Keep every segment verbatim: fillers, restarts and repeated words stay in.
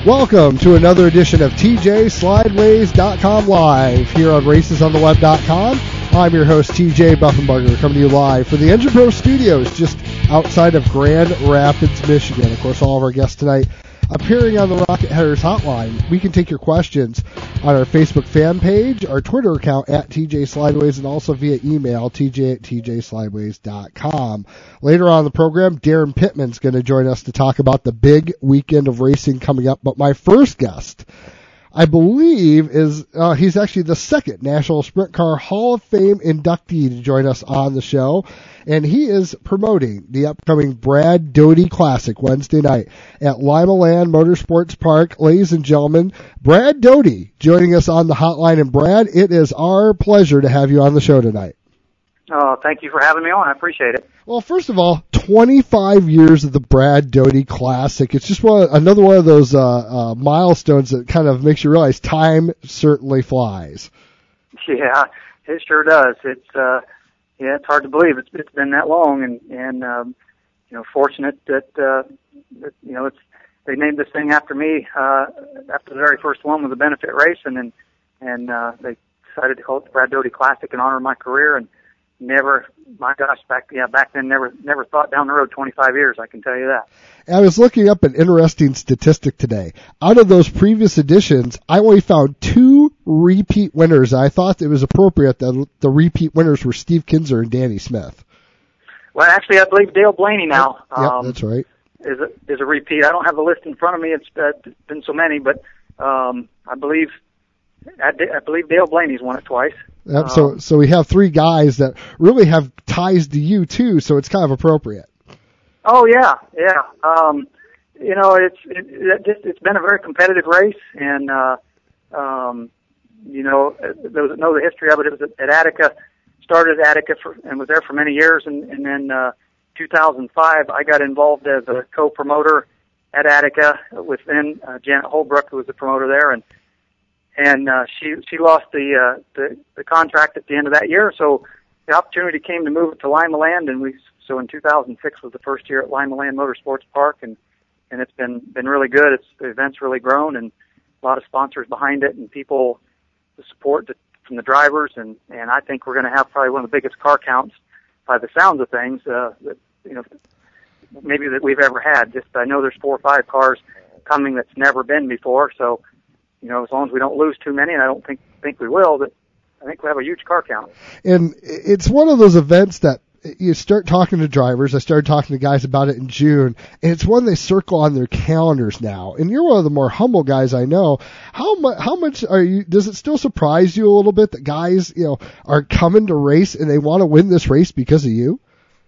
Welcome to another edition of T J Slideways dot com Live here on races on the web dot com. I'm your host, T J Buffenbarger, coming to you live for the Engine Pro Studios just outside of Grand Rapids, Michigan. Of course, all of our guests tonight appearing on the Rocket Headers Hotline. We can take your questions on our Facebook fan page, our Twitter account at T J Slideways, and also via email, T J at T J Slideways dot com. Later on in the program, Darren Pittman's going to join us to talk about the big weekend of racing coming up. But my first guest, I believe, is uh, he's actually the second National Sprint Car Hall of Fame inductee to join us on the show. And he is promoting the upcoming Brad Doty Classic Wednesday night at Lima Land Motorsports Park. Ladies and gentlemen, Brad Doty joining us on the hotline. And Brad, it is our pleasure to have you on the show tonight. Oh, thank you for having me on. I appreciate it. Well, first of all, twenty-five years of the Brad Doty Classic. It's just one, another one of those uh, uh, milestones that kind of makes you realize time certainly flies. Yeah, it sure does. It's uh, yeah, it's hard to believe it's it's been that long, and and um, you know, fortunate that, uh, that you know it's they named this thing after me uh, after the very first one was a benefit race, and and and uh, they decided to call it the Brad Doty Classic in honor of my career. And Never, my gosh, back yeah, back then, never, never thought down the road twenty-five years. I can tell you that. I was looking up an interesting statistic today. Out of those previous editions, I only found two repeat winners. I thought it was appropriate that the repeat winners were Steve Kinser and Danny Smith. Well, actually, I believe Dale Blaney now. Yep, um, that's right. Is a is a repeat. I don't have the list in front of me. It's uh, been so many, but um, I believe I, I believe Dale Blaney's won it twice. Yep, so so we have three guys that really have ties to you too, so it's kind of appropriate. Oh yeah, yeah. Um, you know, it's it, it just it's been a very competitive race, and uh, um, you know, those that know the history of it, it was at Attica. Started at Attica for, and was there for many years, and, and then uh, two thousand five, I got involved as a co-promoter at Attica with then uh, Janet Holbrook, who was the promoter there, and. And uh, she she lost the, uh, the the contract at the end of that year, so the opportunity came to move it to Lima Land, and we so in two thousand six was the first year at Lima Land Motorsports Park, and and it's been been really good. It's the event's really grown, and a lot of sponsors behind it, and people the support to, from the drivers, and and I think we're going to have probably one of the biggest car counts by the sounds of things uh, that you know maybe that we've ever had. Just I know there's four or five cars coming that's never been before, so. You know, as long as we don't lose too many, and I don't think think we will, but I think we have a huge car count. And it's one of those events that you start talking to drivers. I started talking to guys about it in June, and it's one they circle on their calendars now. And you're one of the more humble guys I know. How much? How much are you? Does it still surprise you a little bit that guys, you know, are coming to race and they want to win this race because of you?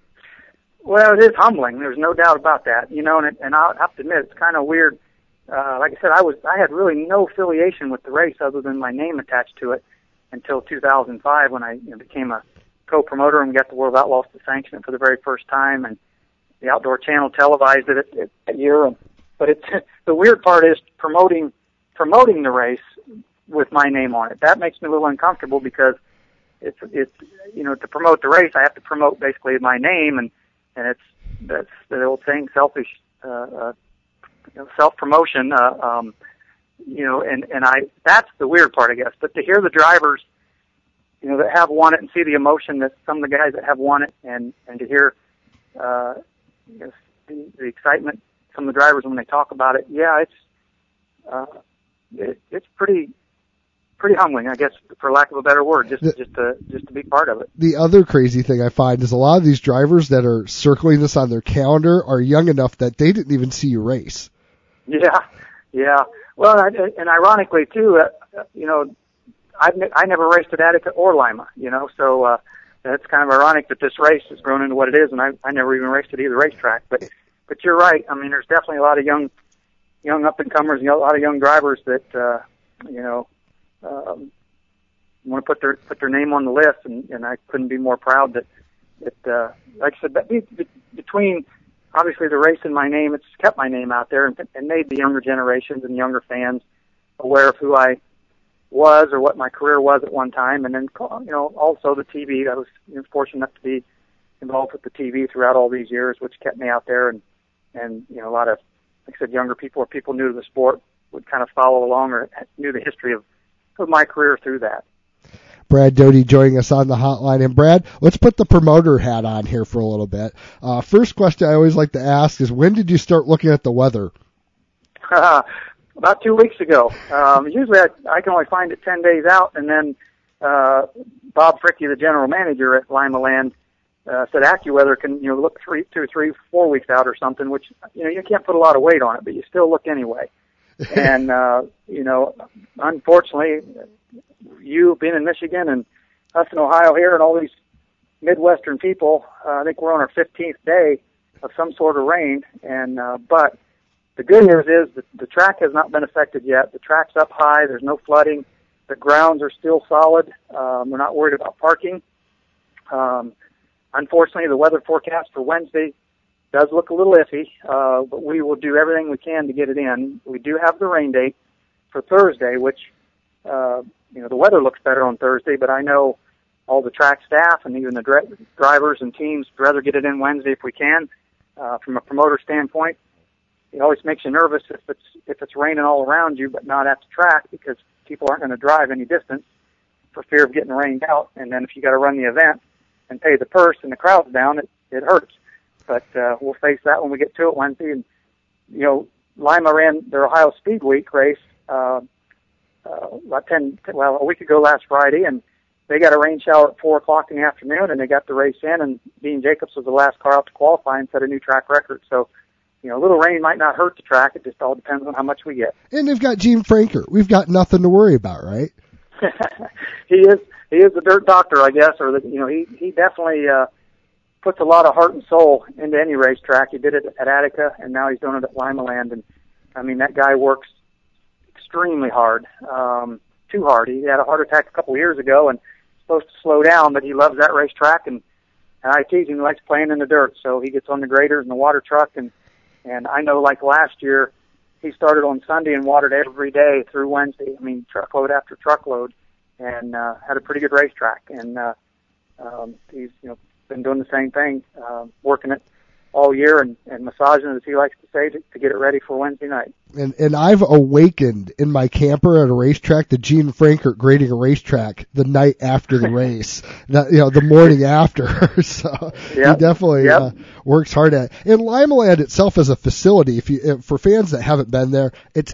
Well, it is humbling. There's no doubt about that. You know, and it, and I have to admit, it's kind of weird. Uh, like I said, I was I had really no affiliation with the race other than my name attached to it until two thousand five when I you know, became a co-promoter and got the World of Outlaws to sanction it for the very first time, and the Outdoor Channel televised it at, at, that year. And, but it's the weird part is promoting promoting the race with my name on it. That makes me a little uncomfortable because it's it's you know to promote the race I have to promote basically my name, and and it's that's the old saying, selfish. Uh, uh, You know, self-promotion, uh, um, you know, and, and I, that's the weird part, I guess. But to hear the drivers, you know, that have won it and see the emotion that some of the guys that have won it and, and to hear, uh, you know, the, the excitement, some of the drivers when they talk about it, yeah, it's, uh, it, it's pretty, pretty humbling, I guess, for lack of a better word, just, the, just to, just to be part of it. The other crazy thing I find is a lot of these drivers that are circling this on their calendar are young enough that they didn't even see you race. Yeah, yeah. Well, and, and ironically too, uh, you know, I've ne- I never raced at Attica or Lima, you know, so uh, it's kind of ironic that this race has grown into what it is, and I I never even raced at either racetrack. But but you're right. I mean, there's definitely a lot of young young up and comers, you know, a lot of young drivers that uh, you know um, want to put their put their name on the list, and, and I couldn't be more proud that that uh, like I said, that be, be, between. Obviously, the race in my name, it's kept my name out there and, and made the younger generations and younger fans aware of who I was or what my career was at one time. And then, you know, also the T V. I was you know, fortunate enough to be involved with the T V throughout all these years, which kept me out there. And, and you know, a lot of, like I said, younger people or people new to the sport would kind of follow along or knew the history of, of my career through that. Brad Doty joining us on the hotline. And Brad, let's put the promoter hat on here for a little bit. Uh, first question I always like to ask is, when did you start looking at the weather? About two weeks ago. Um, usually I, I can only find it ten days out, and then uh, Bob Fricke, the general manager at Lima Land, uh, said AccuWeather can, you know, look three, two, three, four weeks out or something, which, you know, you can't put a lot of weight on it, but you still look anyway. And, uh, you know, unfortunately, you being in Michigan and us in Ohio here and all these Midwestern people, uh, I think we're on our fifteenth day of some sort of rain. And, uh, but the good news is that the track has not been affected yet. The track's up high. There's no flooding. The grounds are still solid. Um, we're not worried about parking. Um, unfortunately, the weather forecast for Wednesday does look a little iffy, uh, but we will do everything we can to get it in. We do have the rain date for Thursday, which, uh, you know, the weather looks better on Thursday, but I know all the track staff and even the dri- drivers and teams would rather get it in Wednesday if we can. Uh, from a promoter standpoint, it always makes you nervous if it's if it's raining all around you, but not at the track, because people aren't going to drive any distance for fear of getting rained out. And then if you got to run the event and pay the purse and the crowd's down, it, it hurts. But uh, we'll face that when we get to it Wednesday. And, you know, Lima ran their Ohio Speed Week race uh, uh, about ten, well, a week ago last Friday, and they got a rain shower at four o'clock in the afternoon, and they got the race in, and Dean Jacobs was the last car out to qualify and set a new track record. So, you know, a little rain might not hurt the track. It just all depends on how much we get. And they've got Gene Franker. We've got nothing to worry about, right? he is he is the dirt doctor, I guess, or the, you know, he he definitely uh, puts a lot of heart and soul into any racetrack. He did it at Attica, and now he's doing it at Lima Land. And I mean, that guy works extremely hard, um, too hard. He had a heart attack a couple of years ago, and supposed to slow down, but he loves that racetrack, and, and I tease him, he likes playing in the dirt, so he gets on the graders and the water truck, and and I know, like last year, he started on Sunday and watered every day through Wednesday. I mean, truckload after truckload, and uh, had a pretty good racetrack. And uh, um, he's, you know, been doing the same thing, uh, working it all year and, and massaging it, as he likes to say, to, to get it ready for Wednesday night. And and I've awakened in my camper at a racetrack to Gene Frankert grading a racetrack the night after the race, that, you know, the morning after. So yep. He definitely yep. uh, works hard at it. And Lima Land itself as a facility, if you for fans that haven't been there, it's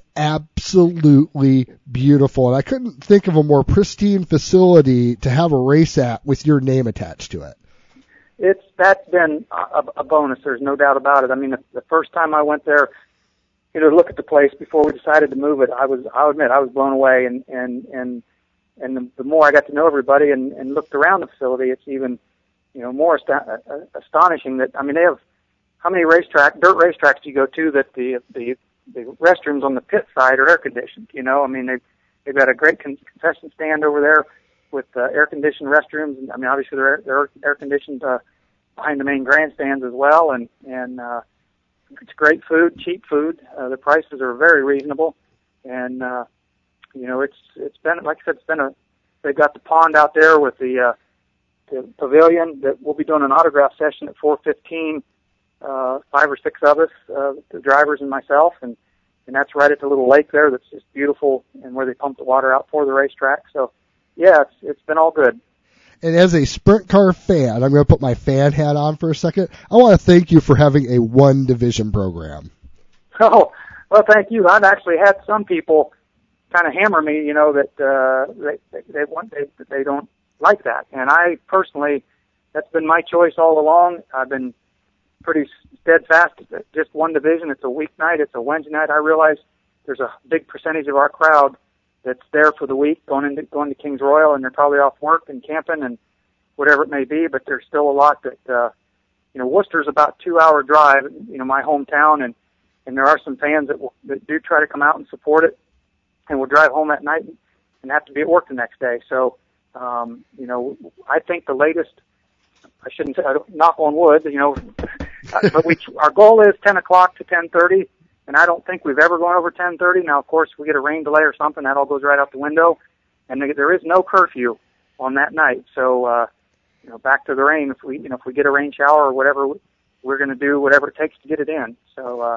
absolutely beautiful. And I couldn't think of a more pristine facility to have a race at with your name attached to it. It's that's been a, a bonus. There's no doubt about it. I mean, the, the first time I went there, you know, to look at the place before we decided to move it, I was, I'll admit, I was blown away. And and and and the, the more I got to know everybody and, and looked around the facility, it's even, you know, more ast- astonishing that, I mean, they have how many racetrack, dirt racetracks do you go to that the the the restrooms on the pit side are air conditioned? You know, I mean, they they've got a great con- concession stand over there with uh, air-conditioned restrooms. And, I mean, obviously they're, they're air-conditioned uh, behind the main grandstands as well, and and uh, it's great food, cheap food. Uh, the prices are very reasonable, and uh, you know, it's it's been, like I said, it's been a. They've got the pond out there with the uh, the pavilion that we'll be doing an autograph session at four fifteen. Uh, five or six of us, uh, the drivers and myself, and and that's right at the little lake there. That's just beautiful, and where they pump the water out for the racetrack. So. Yeah, it's, it's been all good. And as a sprint car fan, I'm going to put my fan hat on for a second. I want to thank you for having a one division program. Oh, well, thank you. I've actually had some people kind of hammer me, you know, that uh, they they they, want, they they don't like that, and I personally, that's been my choice all along. I've been pretty steadfast. It's just one division. It's a weeknight. It's a Wednesday night. I realize there's a big percentage of our crowd that's there for the week, going into going to Kings Royal, and they're probably off work and camping and whatever it may be. But there's still a lot that, uh, you know, Worcester's about a two-hour drive, you know, my hometown, and and there are some fans that will, that do try to come out and support it, and will drive home at night and have to be at work the next day. So, um, you know, I think the latest, I shouldn't say, I don't, knock on wood, you know, but we our goal is ten o'clock to ten thirty. And I don't think we've ever gone over ten thirty. Now, of course, we get a rain delay or something, that all goes right out the window. And there is no curfew on that night. So, uh, you know, back to the rain. If we, you know, if we get a rain shower or whatever, we're going to do whatever it takes to get it in. So, uh,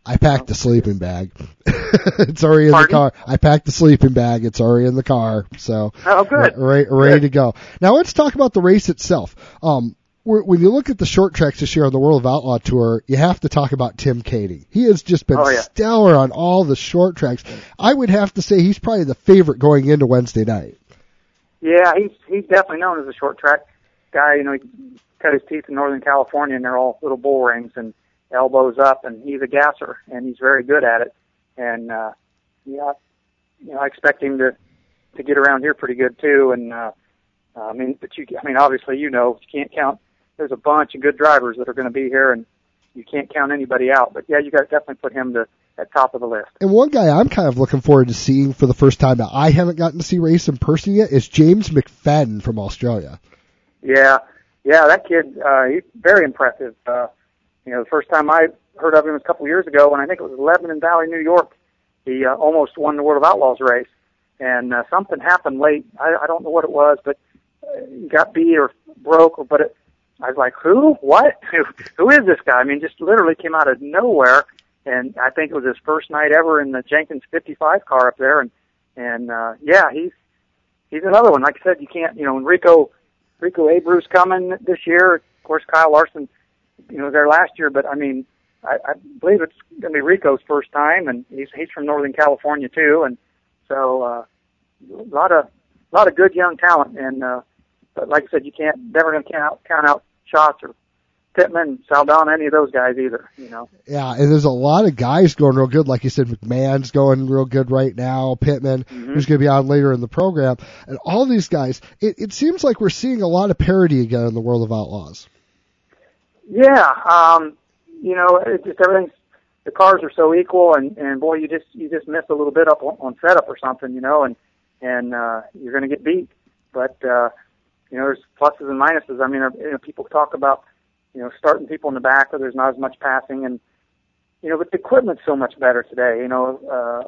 I packed the sleeping bag. It's already in Pardon? the car. I packed the sleeping bag. It's already in the car. So, Oh, good. Right, ready Good. to go. Now let's talk about the race itself. Um, we're, when you look at the short tracks this year on the World of Outlaw Tour, you have to talk about Tim Katie. He has just been Oh, yeah. stellar on all the short tracks. I would have to say he's probably the favorite going into Wednesday night. Yeah, he's he's definitely known as a short track guy. You know, he cut his teeth in Northern California, and they're all little bull rings and elbows up, and he's a gasser, and he's very good at it. And uh, yeah, you know, I expect him to to get around here pretty good too. And uh, I mean, but you, I mean, obviously, you know, you can't count. There's a bunch of good drivers that are going to be here, and you can't count anybody out. But yeah, you got to definitely put him to at top of the list. And one guy I'm kind of looking forward to seeing for the first time that I haven't gotten to see race in person yet is James McFadden from Australia. Yeah, yeah, that kid, uh, he's very impressive. Uh, you know, the first time I heard of him was a couple of years ago, and I think it was Lebanon Valley, New York. He uh, almost won the World of Outlaws race, and uh, something happened late. I, I don't know what it was, but uh, he got beat or broke, or but it, I was like, who? What? Who, who is this guy? I mean, just literally came out of nowhere. And I think it was his first night ever in the Jenkins fifty-five car up there. And, and, uh, yeah, he's, he's another one. Like I said, you can't, you know, when Rico, Rico Abreu's coming this year. Of course, Kyle Larson, you know, was there last year, but I mean, I, I believe it's going to be Rico's first time, and he's, he's from Northern California too. And so, uh, a lot of, a lot of good young talent. And, uh, but like I said, you can't, never going to count out, count out Schatz or Pittman, Saldana, any of those guys either, you know. Yeah, and there's a lot of guys going real good. Like you said, McMahon's going real good right now. Pittman, Mm-hmm. who's going to be on later in the program. And all these guys, it, it seems like we're seeing a lot of parity again in the World of Outlaws. Yeah, um, you know, it just everything's, the cars are so equal, and, and boy, you just, you just miss a little bit up on, on setup or something, you know, and, and, uh, you're going to get beat. But, uh, you know, there's pluses and minuses. I mean, you know, people talk about, you know, starting people in the back where there's not as much passing, and, you know, but the equipment's so much better today, you know,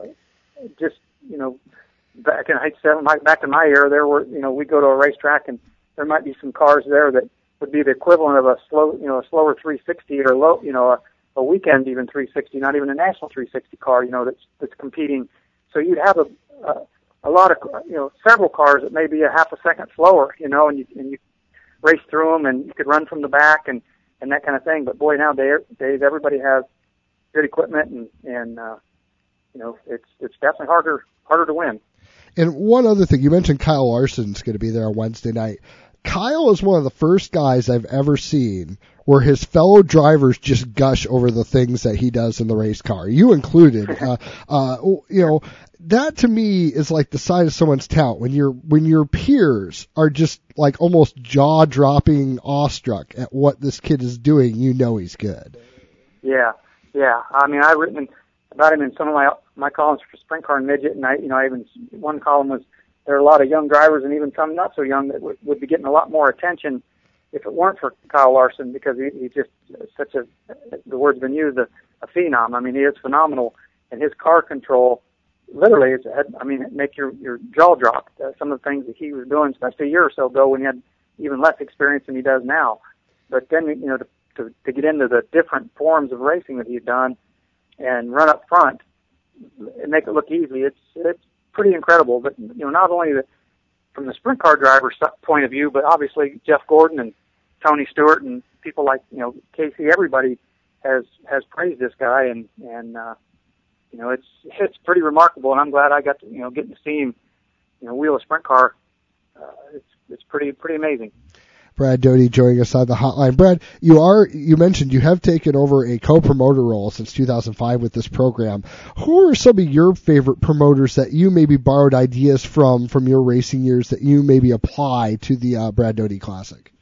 uh, just, you know, back in, I hate to say it, back in my era, there were, you know, we go to a racetrack and there might be some cars there that would be the equivalent of a slow, you know, a slower three sixty or low, you know, a, a weekend even three sixty, not even a national three sixty car, you know, that's, that's competing. So you'd have a, a, a lot of, you know, several cars that may be a half a second slower, you know, and you, and you race through them, and you could run from the back and, and that kind of thing. But boy, nowadays everybody has good equipment, and, and, uh, you know, it's, it's definitely harder, harder to win. And one other thing, you mentioned Kyle Larson's going to be there on Wednesday night. Kyle is one of the first guys I've ever seen where his fellow drivers just gush over the things that he does in the race car, you included. uh, uh, you know, that to me is like the sign of someone's talent. When your when your peers are just like almost jaw-dropping awestruck at what this kid is doing, you know he's good. Yeah, yeah. I mean, I've written about him in some of my my columns for Sprint Car and Midget, and I, you know, I even one column was there are a lot of young drivers and even some not so young that would, would be getting a lot more attention if it weren't for Kyle Larson, because he, he's just such a, the word's been used, a, a phenom. I mean, he is phenomenal, and his car control, literally, it's, I mean, it make your, your jaw drop. Uh, some of the things that he was doing, especially a year or so ago when he had even less experience than he does now. But then, you know, to, to, to get into the different forms of racing that he's done and run up front and make it look easy, it's, it's pretty incredible. But, you know, not only the, from the sprint car driver's point of view, but obviously Jeff Gordon and Tony Stewart and people like, you know, Casey, everybody has, has praised this guy, and, and, uh, you know, it's, it's pretty remarkable, and I'm glad I got to, you know, get to see him, you know, wheel a sprint car. Uh, it's, it's pretty, pretty amazing. Brad Doty joining us on the hotline. Brad, you are, you mentioned you have taken over a co-promoter role since two thousand five with this program. Who are some of your favorite promoters that you maybe borrowed ideas from, from your racing years that you maybe apply to the uh, Brad Doty Classic?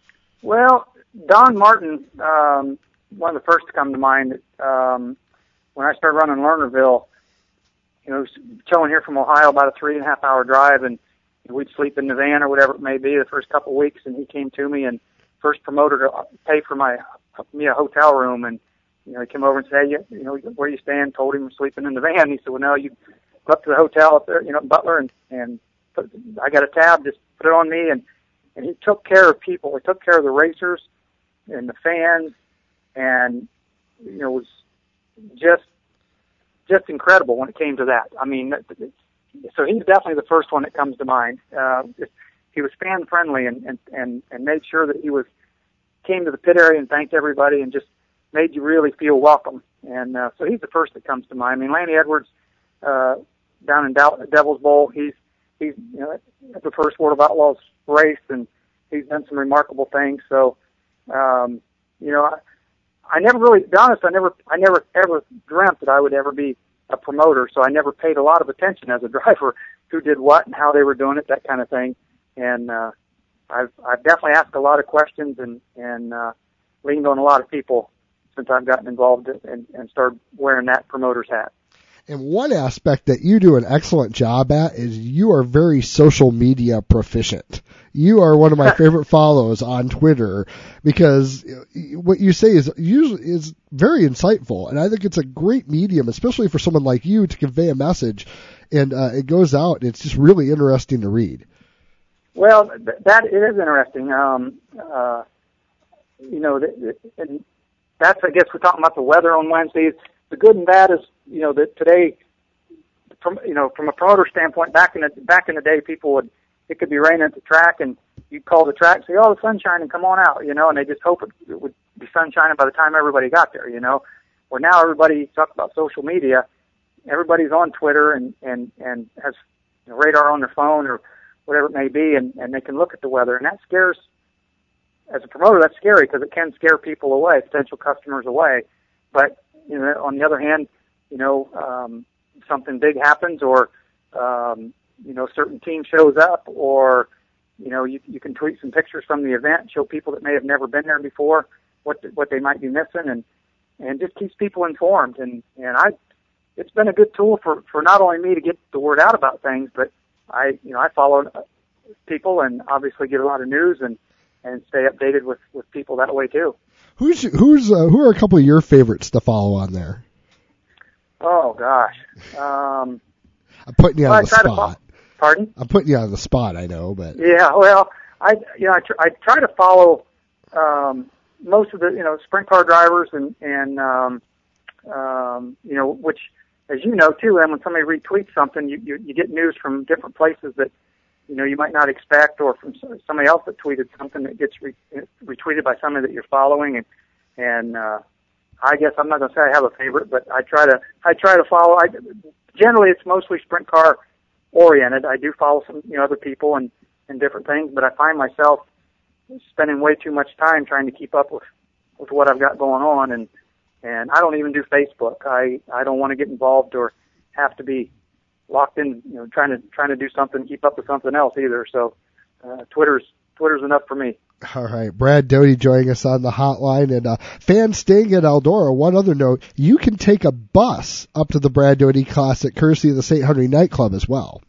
Well, Don Martin, um, one of the first to come to mind. Um, when I started running Lernerville, you know, chilling here from Ohio, about a three and a half hour drive, and we'd sleep in the van or whatever it may be the first couple of weeks, and he came to me and first promoter to pay for my me a hotel room, and you know, he came over and said, hey, you, you know, where you staying? Told him I'm sleeping in the van. He said, well, no, you go up to the hotel up there, you know, Butler, and and put, I got a tab, just put it on me, and and he took care of people. He took care of the racers and the fans, and you know, was just just incredible when it came to that. I mean, so he's definitely the first one that comes to mind. Uh, he was fan friendly and, and, and, and made sure that he was, came to the pit area and thanked everybody and just made you really feel welcome. And, uh, so he's the first that comes to mind. I mean, Lanny Edwards, uh, down in Del- Devil's Bowl, he's, he's, you know, at the first World of Outlaws race, and he's done some remarkable things. So, um, you know, I, I never really, to be honest, I never, I never ever dreamt that I would ever be a promoter. So I never paid a lot of attention as a driver who did what and how they were doing it, that kind of thing. And, uh, I've, I've definitely asked a lot of questions and, and, uh, leaned on a lot of people since I've gotten involved and, and started wearing that promoter's hat. And one aspect that you do an excellent job at is you are very social media proficient. You are one of my favorite follows on Twitter because what you say is usually is very insightful, and I think it's a great medium, especially for someone like you, to convey a message, and uh, it goes out. And it's just really interesting to read. Well, th- that it is interesting. Um, uh, you know, th- th- and that's I guess we're talking about the weather on Wednesdays. The good and bad is, you know, that today, from you know, from a promoter standpoint, back in the back in the day, people would, it could be raining at the track, and you'd call the track, say, "Oh, the sun's shining, come on out," you know, and they just hope it, it would be sun shining by the time everybody got there, you know. Where now everybody talks about social media, everybody's on Twitter and and and has you know, radar on their phone or whatever it may be, and and they can look at the weather, and that scares. As a promoter, that's scary because it can scare people away, potential customers away, but you know, on the other hand, you know, um, something big happens, or um, you know, certain team shows up, or you know, you you can tweet some pictures from the event, show people that may have never been there before what what they might be missing, and and just keeps people informed. And and I, it's been a good tool for for not only me to get the word out about things, but I you know I follow people and obviously get a lot of news and and stay updated with with people that way too. Who's who's uh, who are a couple of your favorites to follow on there? Oh gosh, um, I'm putting you well, on the spot. Fo- Pardon? I'm putting you on the spot. I know, but yeah. Well, I you know I, tr- I try to follow um, most of the you know sprint car drivers and and um, um, you know which as you know too. And when somebody retweets something, you, you you get news from different places that you know you might not expect, or from somebody else that tweeted something that gets re- retweeted by somebody that you're following, and and uh, I guess I'm not going to say I have a favorite, but I try to I try to follow. I generally it's mostly sprint car oriented. I do follow some you know other people and and different things, but I find myself spending way too much time trying to keep up with with what I've got going on, and and I don't even do Facebook. I I don't want to get involved or have to be locked in, you know, trying to trying to do something, keep up with something else either. So, uh, Twitter's Twitter's enough for me. All right, Brad Doty joining us on the hotline, and uh, fans staying at Eldora. One other note: you can take a bus up to the Brad Doty Classic, courtesy of the Saint Henry Nightclub as well.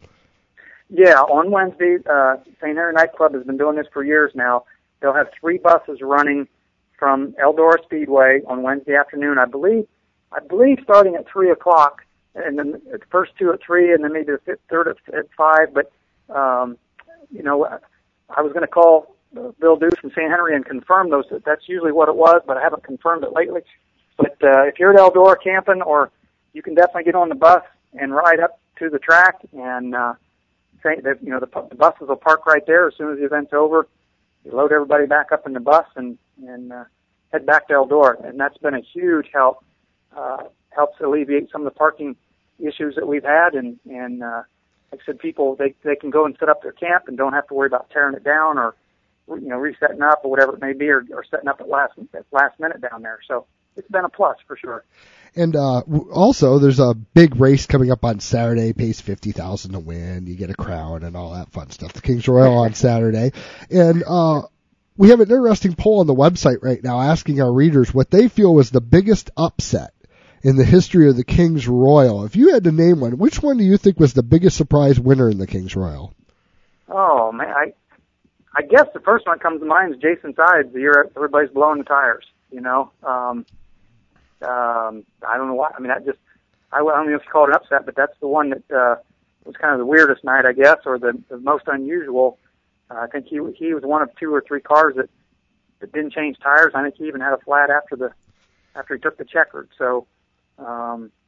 Yeah, on Wednesday, uh, Saint Henry Nightclub has been doing this for years now. They'll have three buses running from Eldora Speedway on Wednesday afternoon. I believe, I believe starting at three o'clock. And then the first two at three, and then maybe the fifth, third at, at five. But um, you know, I was going to call Bill Deuce from Saint Henry and confirm those. That's usually what it was, but I haven't confirmed it lately. But uh, if you're at Eldora camping, or you can definitely get on the bus and ride up to the track, and uh, say that you know the, the buses will park right there as soon as the event's over. You load everybody back up in the bus and and uh, head back to Eldora, and that's been a huge help. Uh, helps alleviate some of the parking issues that we've had, and and uh, like I said, people they they can go and set up their camp and don't have to worry about tearing it down or you know resetting up or whatever it may be, or, or setting up at last at last minute down there. So it's been a plus for sure. And uh, also, there's a big race coming up on Saturday. Pays fifty thousand to win. You get a crown and all that fun stuff. The King's Royal on Saturday, and uh, we have an interesting poll on the website right now asking our readers what they feel was the biggest upset in the history of the King's Royal. If you had to name one, which one do you think was the biggest surprise winner in the King's Royal? Oh man, I I guess the first one that comes to mind is Jason Sides, the year everybody's blowing the tires. You know, um, um, I don't know why. I mean, that just I, I don't know if you call it an upset, but that's the one that uh, was kind of the weirdest night, I guess, or the, the most unusual. Uh, I think he he was one of two or three cars that that didn't change tires. I think he even had a flat after the after he took the checkered. So. Um,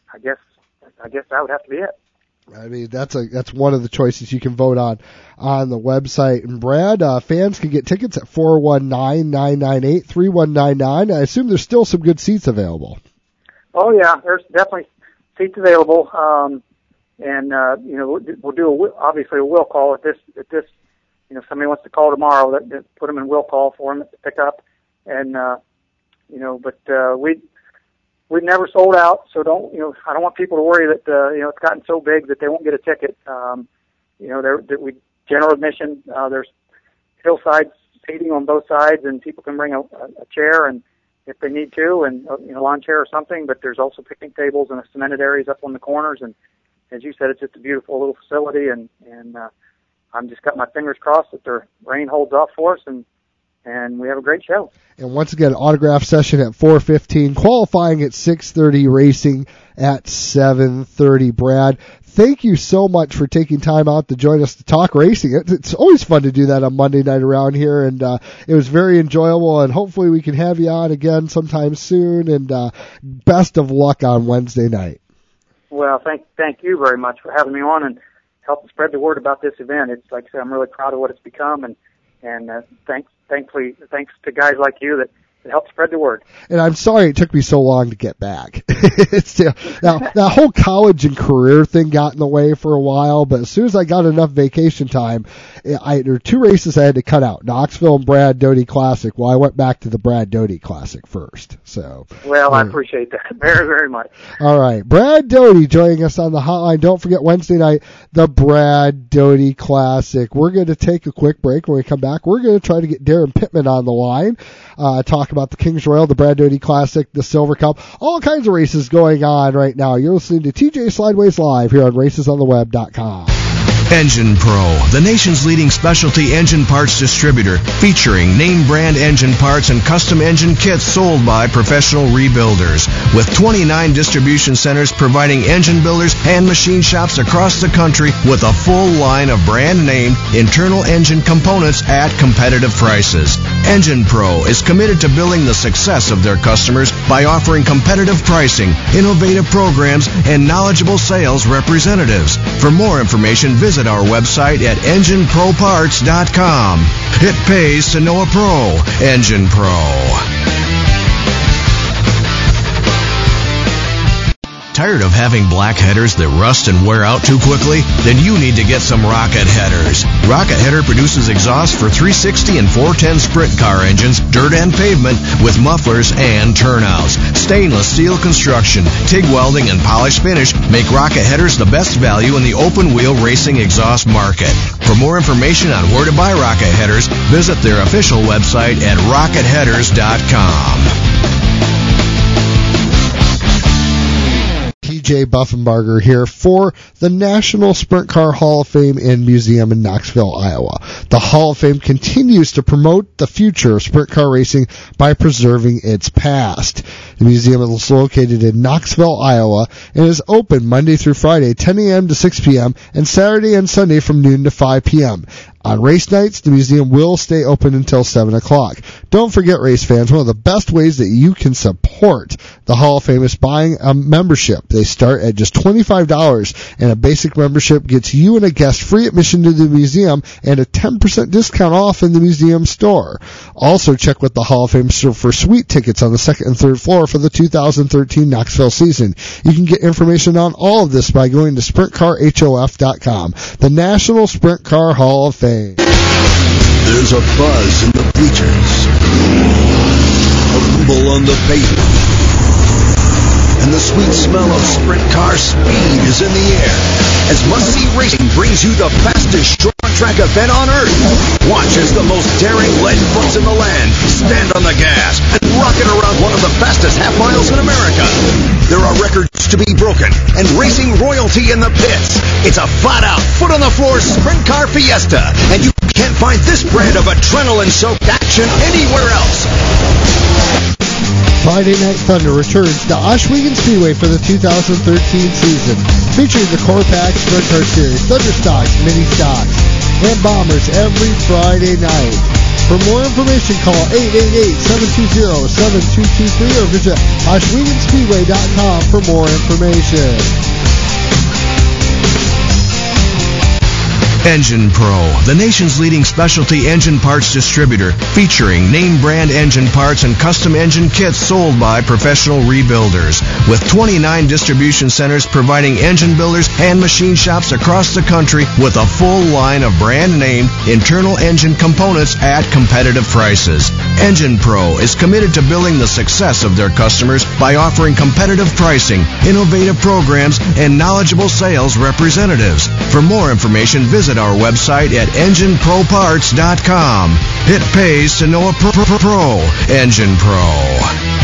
I guess I guess that would have to be it. I mean, that's a that's one of the choices you can vote on on the website. And Brad, uh, fans can get tickets at four one nine, nine nine eight, three one nine nine. I assume there's still some good seats available. Oh yeah, there's definitely seats available. Um, and uh, you know, we'll, we'll do a, obviously a will call at this at this. You know, if somebody wants to call tomorrow, that, that put them in will call for them to pick up. And uh, you know, but uh, we. We've never sold out, so don't you know? I don't want people to worry that uh, you know it's gotten so big that they won't get a ticket. Um, you know, there that we general admission. Uh, there's hillside seating on both sides, and people can bring a, a chair and if they need to, and uh, you know, lawn chair or something. But there's also picnic tables and cemented areas up on the corners. And as you said, it's just a beautiful little facility. And and uh, I'm just got my fingers crossed that the rain holds off for us and. And we have a great show. And once again, autograph session at four fifteen, qualifying at six thirty, racing at seven thirty. Brad, thank you so much for taking time out to join us to talk racing. It's always fun to do that on Monday night around here, and uh, it was very enjoyable, and hopefully we can have you on again sometime soon, and uh, best of luck on Wednesday night. Well, thank thank you very much for having me on and helping spread the word about this event. It's like I said, I'm really proud of what it's become, and And uh, thanks, thankfully, thanks to guys like you that, that help spread the word. And I'm sorry it took me so long to get back. it's still, now, that whole college and career thing got in the way for a while, but as soon as I got enough vacation time, I, there were two races I had to cut out, Knoxville and Brad Doty Classic. Well, I went back to the Brad Doty Classic first. So. Well, I appreciate that very, very much. All right. Brad Doty joining us on the hotline. Don't forget Wednesday night, the Brad Doty Classic. We're going to take a quick break. When we come back, we're going to try to get Darren Pittman on the line, uh, talk about the Kings Royal, the Brad Doty Classic, the Silver Cup, all kinds of races going on right now. You're listening to T J Slideways Live here on races on the web dot com. Engine Pro, the nation's leading specialty engine parts distributor, featuring name brand engine parts and custom engine kits sold by professional rebuilders. With twenty-nine distribution centers providing engine builders and machine shops across the country with a full line of brand name internal engine components at competitive prices. Engine Pro is committed to building the success of their customers by offering competitive pricing, innovative programs, and knowledgeable sales representatives. For more information, visit Visit our website at engine pro parts dot com. It pays to know a pro. Engine Pro. Tired of having black headers that rust and wear out too quickly? Then you need to get some Rocket Headers. Rocket Header produces exhaust for three sixty and four ten sprint car engines, dirt and pavement, with mufflers and turnouts. Stainless steel construction, TIG welding, and polished finish make Rocket Headers the best value in the open-wheel racing exhaust market. For more information on where to buy Rocket Headers, visit their official website at rocket headers dot com. T J Buffenbarger here for the National Sprint Car Hall of Fame and Museum in Knoxville, Iowa. The Hall of Fame continues to promote the future of sprint car racing by preserving its past. The museum is located in Knoxville, Iowa, and is open Monday through Friday, ten a.m. to six p.m., and Saturday and Sunday from noon to five p.m. On race nights, the museum will stay open until seven o'clock. Don't forget, race fans, one of the best ways that you can support the Hall of Fame is buying a membership. They start at just twenty-five dollars, and a basic membership gets you and a guest free admission to the museum and a ten percent discount off in the museum store. Also, check with the Hall of Fame for suite tickets on the second and third floor for the two thousand thirteen Knoxville season. You can get information on all of this by going to sprint car hof dot com. The National Sprint Car Hall of Fame. There's a buzz in the bleachers, a rumble on the pavement, and the sweet smell of sprint car speed is in the air as must-see racing brings you the fastest short-track event on Earth. Watch as the most daring lead butts in the land stand on the gas and rocket around one of the fastest half miles in America. There are records to be broken and racing royalty in the pits. It's a flat-out, foot-on-the-floor sprint car fiesta, and you can't find this brand of adrenaline-soaked action anywhere else. Friday Night Thunder returns to Oshwegan Speedway for the two thousand thirteen season, featuring the Core Pack Sprint Car Series, Thunder Stocks, Mini Stocks, and Bombers every Friday night. For more information, call eight eight eight, seven two zero, seven two two three or visit Oswego Speedway dot com for more information. Engine Pro, the nation's leading specialty engine parts distributor, featuring name brand engine parts and custom engine kits sold by professional rebuilders. With twenty-nine distribution centers providing engine builders and machine shops across the country with a full line of brand name internal engine components at competitive prices. Engine Pro is committed to building the success of their customers by offering competitive pricing, innovative programs, and knowledgeable sales representatives. For more information, visit our website at engine pro parts dot com. It pays to know a pro. pro, pro. Engine Pro.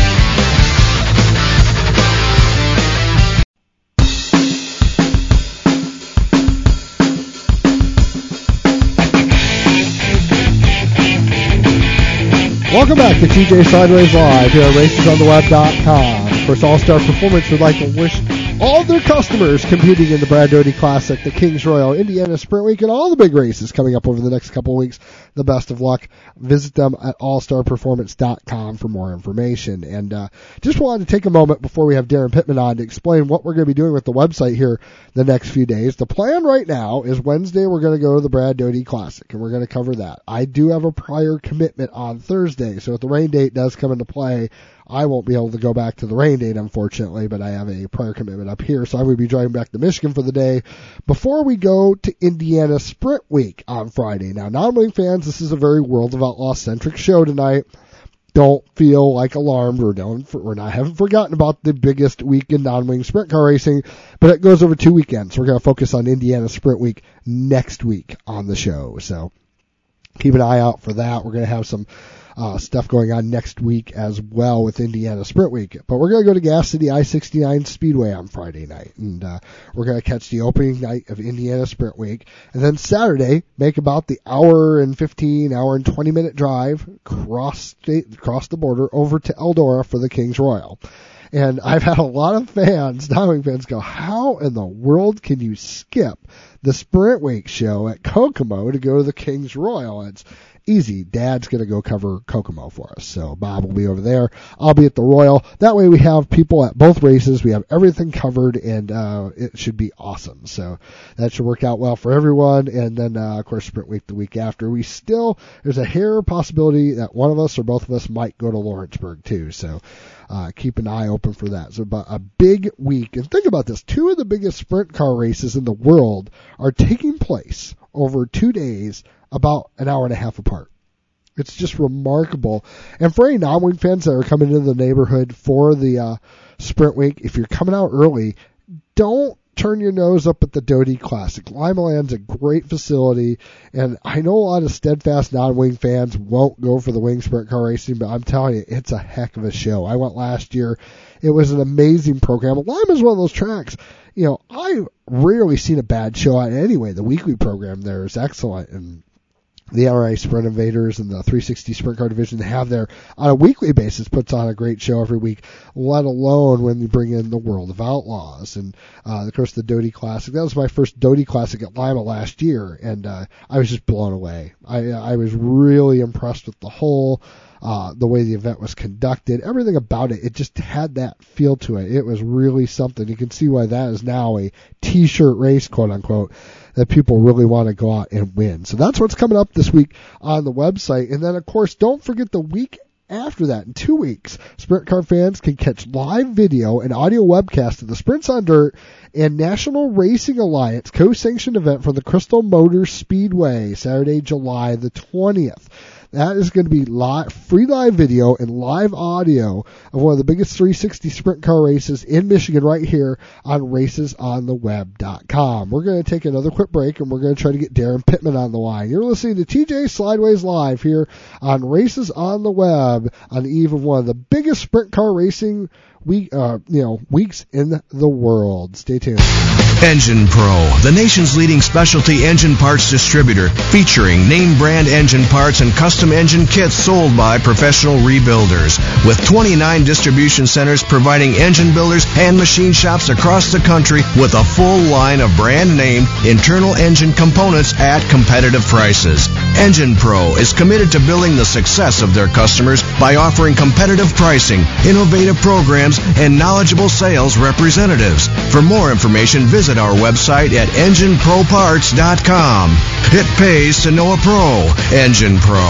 Welcome back to T J Sideways Live here at races on the web dot com. Of course, All-Star Performance would like to wish all of their customers competing in the Brad Doty Classic, the Kings Royal, Indiana Sprint Week, and all the big races coming up over the next couple of weeks the best of luck. Visit them at all star performance dot com for more information. And uh, just wanted to take a moment before we have Darren Pittman on to explain what we're going to be doing with the website here the next few days. The plan right now is Wednesday we're going to go to the Brad Doty Classic, and we're going to cover that. I do have a prior commitment on Thursday, so if the rain date does come into play, I won't be able to go back to the rain date, unfortunately, but I have a prior commitment up here, so I will be driving back to Michigan for the day before we go to Indiana Sprint Week on Friday. Now, non-wing fans, this is a very World of Outlaws-centric show tonight. Don't feel like alarmed. We're, don't, we're not, haven't forgotten about the biggest week in non-wing sprint car racing, but it goes over two weekends. We're going to focus on Indiana Sprint Week next week on the show, so keep an eye out for that. We're going to have some Uh, stuff going on next week as well with Indiana Sprint Week. But we're going to go to Gas City I sixty-nine Speedway on Friday night. And uh, we're going to catch the opening night of Indiana Sprint Week. And then Saturday, make about the hour and fifteen, hour and twenty minute drive cross state, across the border over to Eldora for the Kings Royal. And I've had a lot of fans, non-wing fans, go, how in the world can you skip the Sprint Week show at Kokomo to go to the Kings Royal? It's easy. Dad's going to go cover Kokomo for us. So Bob will be over there. I'll be at the Royal. That way we have people at both races. We have everything covered, and uh, it should be awesome. So that should work out well for everyone. And then, uh, of course, Sprint Week the week after. We still, there's a hair possibility that one of us or both of us might go to Lawrenceburg too. So uh, keep an eye open for that. So about a big week. And think about this. Two of the biggest sprint car races in the world are taking place over two days about an hour and a half apart. It's just remarkable. And for any non-wing fans that are coming into the neighborhood for the uh, Sprint Week, if you're coming out early, don't turn your nose up at the Doty Classic. Lima Land's a great facility, and I know a lot of steadfast non-wing fans won't go for the wing sprint car racing, but I'm telling you, it's a heck of a show. I went last year. It was an amazing program. Lima's one of those tracks. You know, I've rarely seen a bad show on anyway. The weekly program there is excellent, and the L R A Sprint Invaders and the three sixty Sprint Car Division have there on a weekly basis puts on a great show every week, let alone when you bring in the World of Outlaws. And, uh, of course, the Doty Classic. That was my first Doty Classic at Lima last year, and uh, I was just blown away. I, I was really impressed with the whole Uh, the way the event was conducted, everything about it, it just had that feel to it. It was really something. You can see why that is now a t-shirt race, quote unquote, that people really want to go out and win. So that's what's coming up this week on the website. And then, of course, don't forget the week after that, in two weeks, Sprint Car fans can catch live video and audio webcast of the Sprints on Dirt and National Racing Alliance co-sanctioned event from the Crystal Motor Speedway, Saturday, July the twentieth. That is going to be live, free live video and live audio of one of the biggest three sixty sprint car races in Michigan right here on races on the web dot com. We're going to take another quick break, and we're going to try to get Darren Pittman on the line. You're listening to T J Slideways Live here on Races on the Web on the eve of one of the biggest sprint car racing week, uh, you know, weeks in the world. Stay tuned. Engine Pro, the nation's leading specialty engine parts distributor, featuring name brand engine parts and custom custom engine kits sold by professional rebuilders. With twenty-nine distribution centers providing engine builders and machine shops across the country with a full line of brand name internal engine components at competitive prices. Engine Pro is committed to building the success of their customers by offering competitive pricing, innovative programs, and knowledgeable sales representatives. For more information, visit our website at engine pro parts dot com. It pays to know a pro. Engine Pro.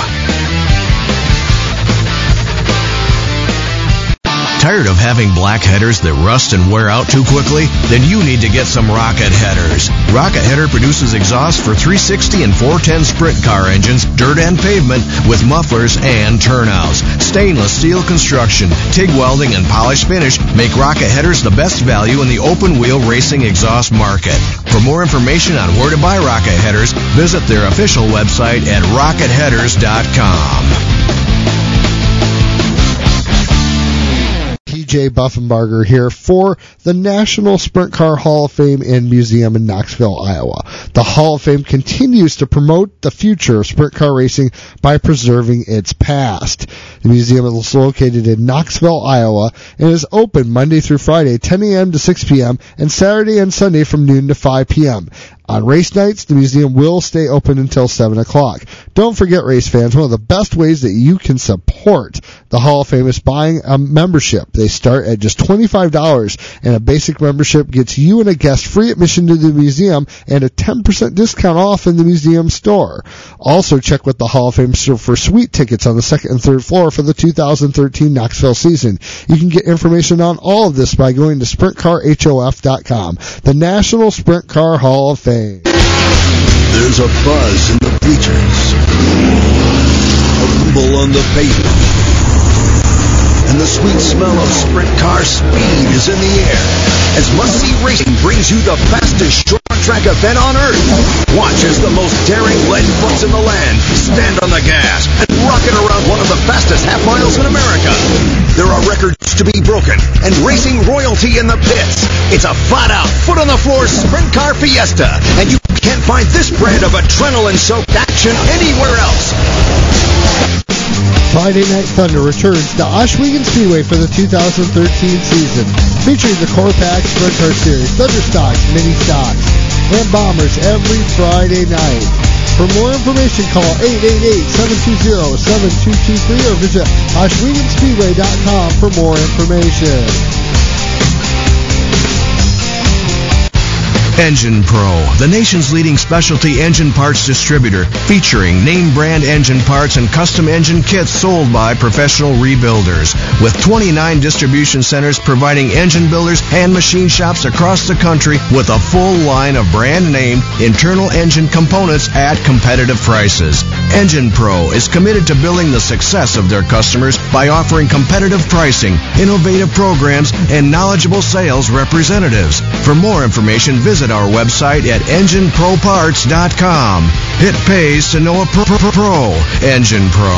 Tired of having black headers that rust and wear out too quickly? Then you need to get some Rocket Headers. Rocket Header produces exhaust for three sixty and four ten sprint car engines, dirt and pavement, with mufflers and turnouts. Stainless steel construction, TIG welding, and polished finish make Rocket Headers the best value in the open-wheel racing exhaust market. For more information on where to buy Rocket Headers, visit their official website at rocket headers dot com. T J Buffenbarger here for the National Sprint Car Hall of Fame and Museum in Knoxville, Iowa. The Hall of Fame continues to promote the future of sprint car racing by preserving its past. The museum is located in Knoxville, Iowa, and is open Monday through Friday, ten a.m. to six p.m., and Saturday and Sunday from noon to five p.m. On race nights, the museum will stay open until seven o'clock. Don't forget, race fans, one of the best ways that you can support the Hall of Fame is buying a membership. They start at just twenty-five dollars, and a basic membership gets you and a guest free admission to the museum and a ten percent discount off in the museum store. Also, check with the Hall of Fame for suite tickets on the second and third floor for the two thousand thirteen Knoxville season. You can get information on all of this by going to sprint car hof dot com. The National Sprint Car Hall of Fame. There's a buzz in the bleachers, a rumble on the pavement, and the sweet smell of sprint car speed is in the air as must-see racing brings you the fastest short-track event on earth. Watch as the most daring lead butts in the land stand on the gas and rocket around one of the fastest half miles in America. There are records to be broken and racing royalty in the pits. It's a flat-out, foot-on-the-floor sprint car fiesta, and you can't find this brand of adrenaline-soaked action anywhere else. Friday Night Thunder returns to Oshwegan Speedway for the two thousand thirteen season, featuring the Core Pack Sprint Car Series, Thunder Stocks, Mini Stocks, and Bombers every Friday night. For more information, call eight eight eight, seven two zero, seven two two three or visit oshwegan speedway dot com for more information. Engine Pro, the nation's leading specialty engine parts distributor, featuring name brand engine parts and custom engine kits sold by professional rebuilders. With twenty-nine distribution centers providing engine builders and machine shops across the country with a full line of brand name internal engine components at competitive prices. Engine Pro is committed to building the success of their customers by offering competitive pricing, innovative programs, and knowledgeable sales representatives. For more information, visit our website at engine pro parts dot com. It pays to know a pro. pro, pro. Engine Pro.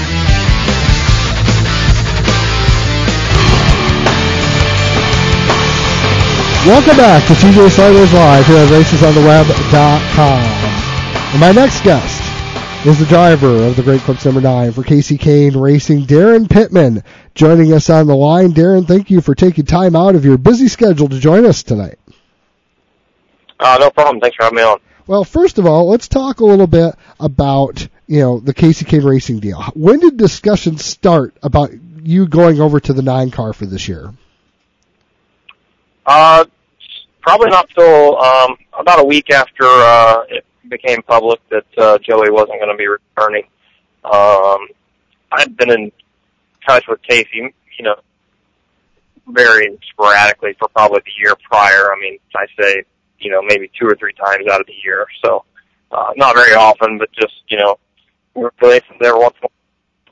Welcome back to T J Sliders Live here at races on the web dot com. And my next guest is the driver of the Great Clips number nine for Kasey Kahne Racing, Darren Pittman, joining us on the line. Darren, thank you for taking time out of your busy schedule to join us tonight. Uh, no problem. Thanks for having me on. Well, first of all, let's talk a little bit about, you know, the Kasey Kahne Racing deal. When did discussions start about you going over to the nine car for this year? Uh, probably not till um, about a week after uh, it became public that uh, Joey wasn't going to be returning. Um, I'd been in touch with Kasey, you know, very sporadically for probably the year prior. I mean, I say, you know, maybe two or three times out of the year. So, uh, not very often, but just, you know, relations there once in a while.